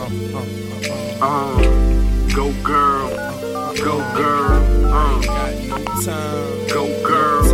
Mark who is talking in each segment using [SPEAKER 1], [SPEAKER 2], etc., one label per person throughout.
[SPEAKER 1] Go girl, go girl, go girl,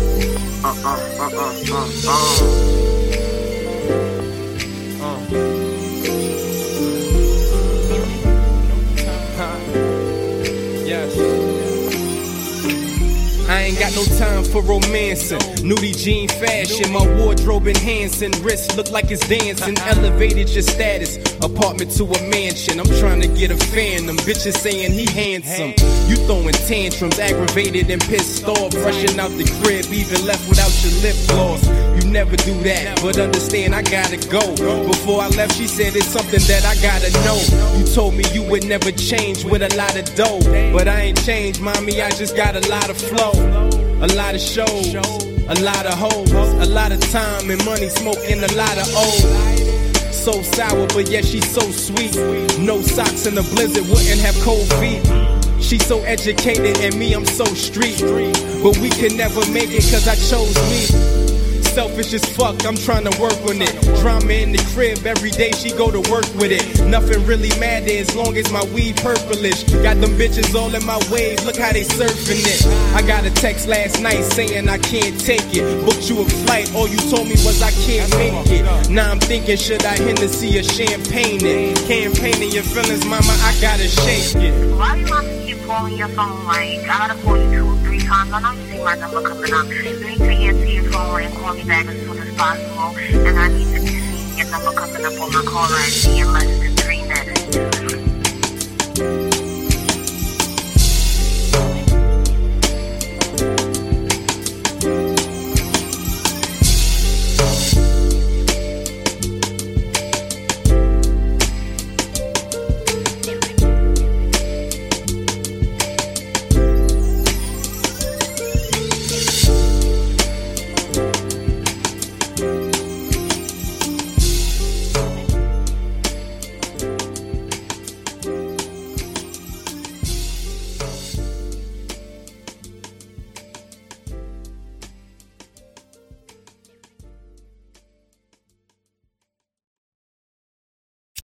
[SPEAKER 2] I ain't got no time for romancing. Nudie jean fashion, my wardrobe enhancing. Wrist look like it's dancing. Elevated your status, apartment to a mansion. I'm trying to get a fan. Them bitches saying he handsome. You throwing tantrums, aggravated and pissed off. Rushing out the crib, even left without your lip gloss. You never do that, but understand I gotta go. Before I left, she said it's something that I gotta know. You told me you would never change with a lot of dough, but I ain't changed, mommy. I just got a lot of flow. A lot of shows, a lot of hoes, a lot of time and money, smoking a lot of O's. So sour, but yet she's so sweet. No socks in the blizzard, wouldn't have cold feet. She's so educated and me, I'm so street. But we could never make it cause I chose me. Selfish as fuck, I'm trying to work on it. Drama in the crib, every day she go to work with it. Nothing really matter as long as my weed purplish. Got them bitches all in my wave, look how they surfing it. I got a text last night saying I can't take it. Booked you a flight, all you told me was I can't make it. Now I'm thinking, should I Hennessy or champagne it? Campaigning your feelings, mama, I gotta shake it.
[SPEAKER 3] Why you want to keep calling your phone? Like, I gotta call you 2 or 3 times. I know you see my number coming up. You need to answer your phone and call me back as soon as possible. And I need to be seeing your number coming up on my caller ID in less than 3 minutes.